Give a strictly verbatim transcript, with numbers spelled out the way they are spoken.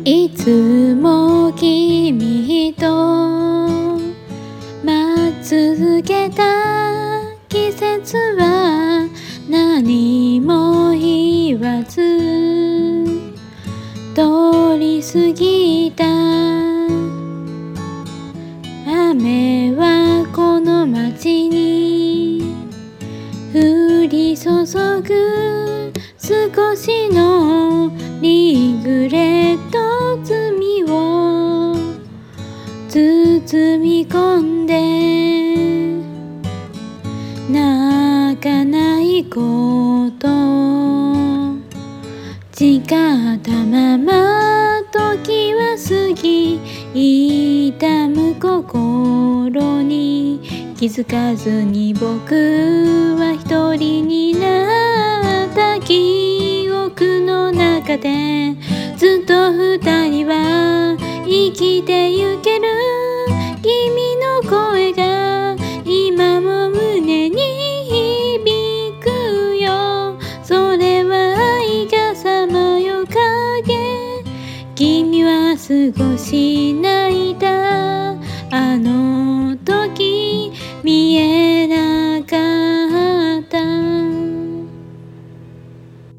いつも君と待ち続けた季節は何も言わず通り過ぎた。雨はこの街に降り注ぐ少しのリグレット罪を包み込んで泣かないこと誓ったまま時は過ぎ痛む心に気づかずに僕は一人になった記憶の中でずっと二人は生きてゆける。君の声が今も胸に響くよ。それは愛がさまよう影。君はすごい